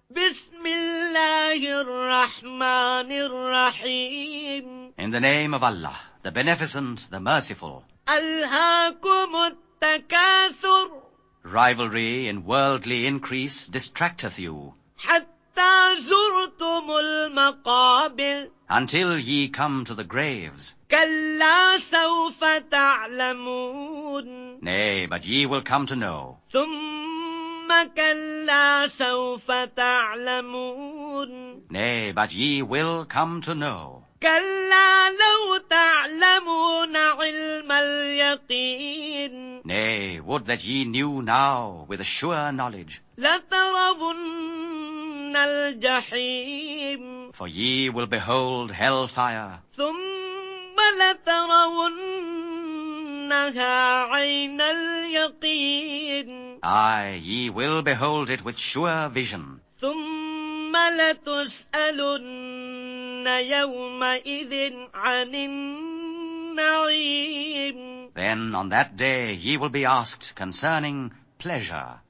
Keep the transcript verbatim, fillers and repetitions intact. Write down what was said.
بسم الله الرحمن الرحيم. In the name of Allah, the Beneficent, the Merciful. ألهاكم التكاثر. Rivalry in worldly increase distracteth you, حتى زرتم المقابر. until ye come to the graves. كلا سوف تعلمون. Nay, but ye will come to know. ثم كلا سوف تعلمون. Nay, but ye will come to know. كلا لو تعلمون علم اليقين. Nay, would that ye knew now with sure knowledge. لترون الجحيم. For ye will behold hell-fire. ثم لترونها عين اليقين. Aye, ye will behold it with sure vision. ثم لتسألن يومئذ عن النعيم. Then on that day ye will be asked concerning pleasure.